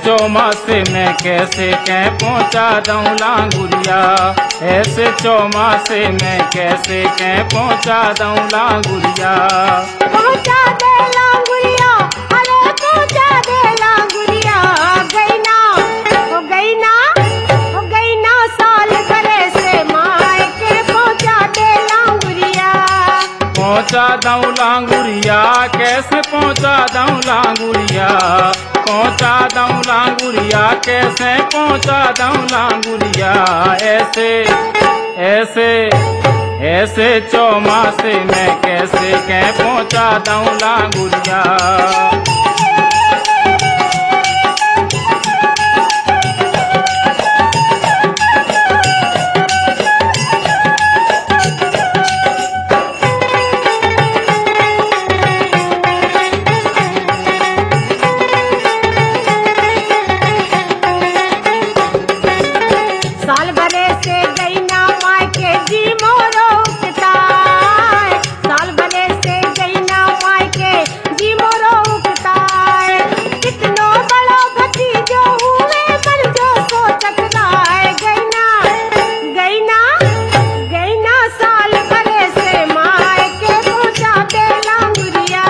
चौमासे में कैसे कै पहुँचा दूं लांगुरिया, ऐसे चौमासे में कैसे कै पहुँचा दूं लांगुरिया। पहुँचा दे लांगुरिया, अरे पहुँचा दे लांगुरिया। गई ना, हो गई ना, हो गई ना साल भरे से मायके पहुँचा दे लांगुरिया। पहुँचा दूं लांगुरिया, कैसे पहुँचा दूं लांगुरिया, पहुँचा दूं लांगुरिया, कैसे पहुँचा दूं लांगुरिया। ऐसे ऐसे ऐसे चौमासे में कैसे कै पहुँचा दूं लांगुरिया। साल भरे से गई ना मायके जी मोरो उकताए, साल भरे से गई ना मायके जी मोरो उकताए। कितनो बड़ो भतीजो हुए पर जो सोचत राय। गई ना, गई ना, गई ना साल भरे से मायके पहुँचा दे लांगुरिया।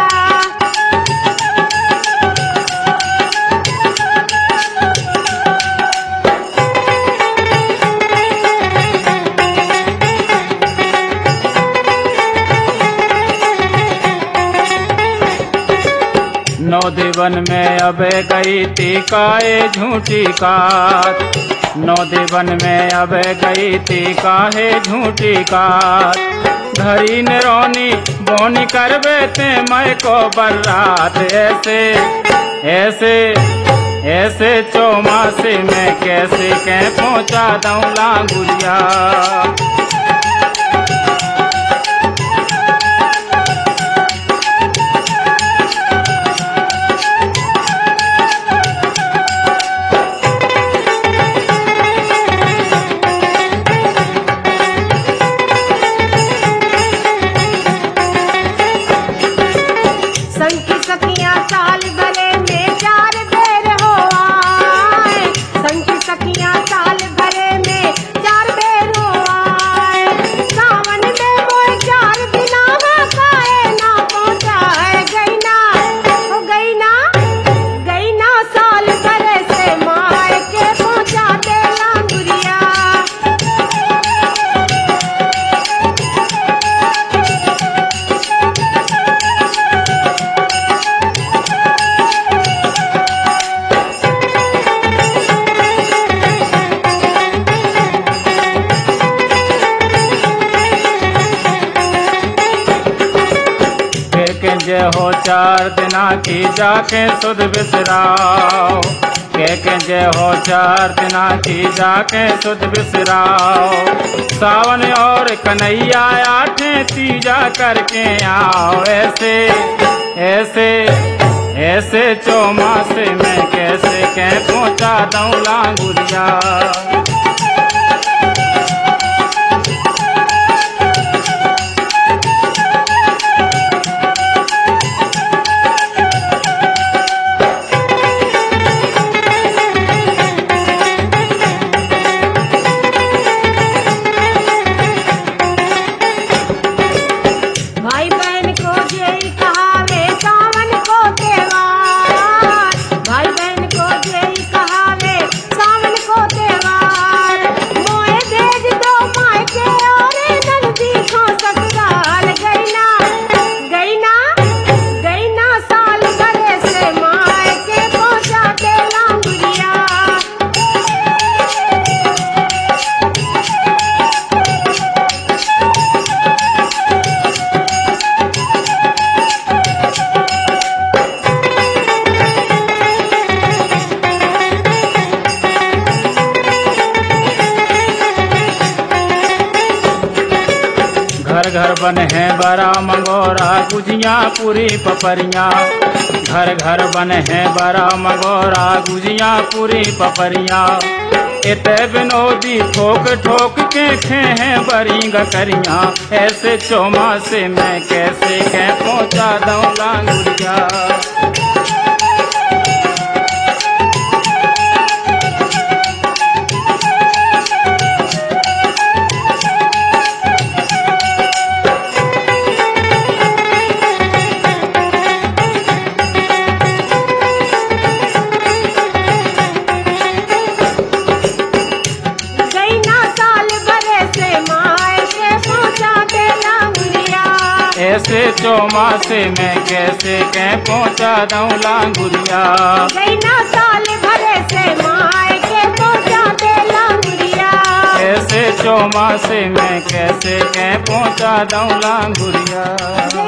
नौ देवन में अब गई थी काहे झूठी कात, नौ देवन में अब गई थी काहे झूठी कात। घरी ने रोनी बोनी कर बेते मैं को बर्रात। ऐसे ऐसे ऐसे चौमासे में कैसे कै पहुँचा दूं लांगुरिया। संकी सखियाँ साल भरे में 4 बेर हो आए, संकी सखियाँ साल भरे में 4 बेर हो आए। सावन में वो 4 दिना काहे ना पहुँचाए। गई ना, हो गई ना, गई ना साल भरे से मायके पहुँचा दे लांगुरिया। जे हो 4 दिना की जाके सुध बिसराओ, के जे हो 4 दिना की जाके सुध बिसराओ। सावन और कन्हैया 8 तीजा करके आओ। ऐसे ऐसे ऐसे चौमासे में कैसे कै पहुँचा दूं लांगुरिया। भाई बहन को जय कहावे सावन को त्योहार, भाई बहन को जय कहावे सावन को त्योहार। मोए भेज दो मायके और नंदी को ससुराल। गई ना, गई ना, गई ना साल भरे से मायके पहुँचा दे लांगुरिया। घर घर बने हैं बड़ा मंगोरा गुजिया पूरी पपरिया, घर घर बने हैं बड़ा मंगोरा गुजिया पूरी पपरिया। इते विनोदी ठोक ठोक के खे हैं बरी गकरिया, ऐसे चौमासे में कैसे कै पहुँचा दूं लांगुरिया। ऐसे चौमासे में कैसे कह पहुँचा दूं लांगुरिया। गई ना साल भरे से माए के पहुंचा दे लांगुरिया। ऐसे चौमासे में कैसे कह पहुँचा दूं लांगुरिया।